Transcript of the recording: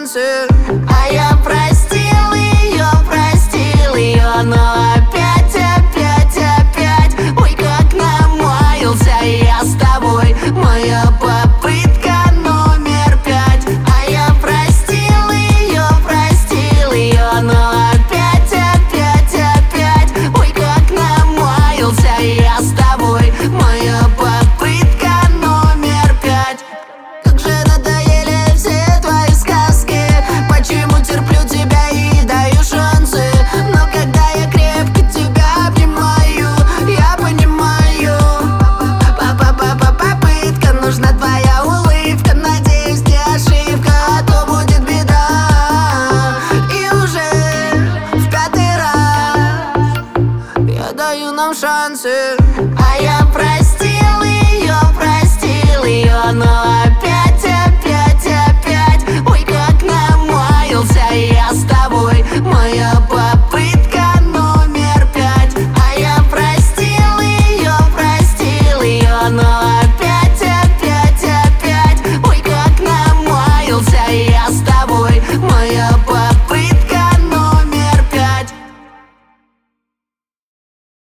шансы. А я простил ее, но опять, ой, как намаялся я с тобой. Моя попытка номер 5. А я простил ее, но опять, ой, как намаялся я с тобой. Моя попытка номер 5. Как же надоели все твои сказки. Почему терплю тебя и даю шансы? Но когда я крепко тебя обнимаю, я понимаю, попытка нужна, твоя улыбка. Надеюсь, не ошибка, а то будет беда. И уже в 5-й раз Я даю нам шансы. а я простил ее, но опять